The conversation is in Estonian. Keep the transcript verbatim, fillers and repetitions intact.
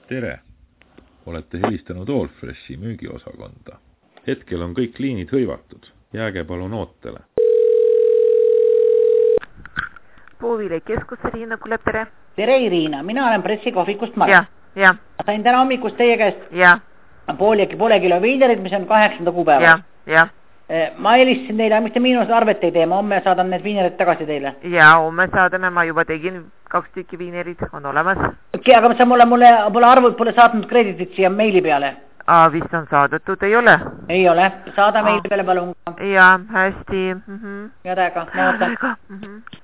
Tere! Olete helistanud Allfreshi müügiosakonda. Hetkel on kõik liinid hõivatud. Jääge palun ootele. Puuvile keskus, Riina Kulep, tere. Tere Irina, mina olen pressikohvikust Mart. Ja, ja. Sain täna hommikust teie käest ja. poole, poole kilo viinerid, mis on kaheksanda kuupäeva. Ja, ja. Ma helistasin teile, mis te miinus arvet ei tee, ma homme saadan need viinerid tagasi teile. Ja, homme saadame, ma juba tegin kaks tükki viinerid, on olemas. Okei, aga sa mulle, mulle pole arvud, pole saatnud kreditit siia meili peale. Aa, vist on saadetud, ei ole? Ei ole, saada meili peale palun. Ja, hästi. Mm -hmm. Ja täiega, ma ootan. Mm -hmm.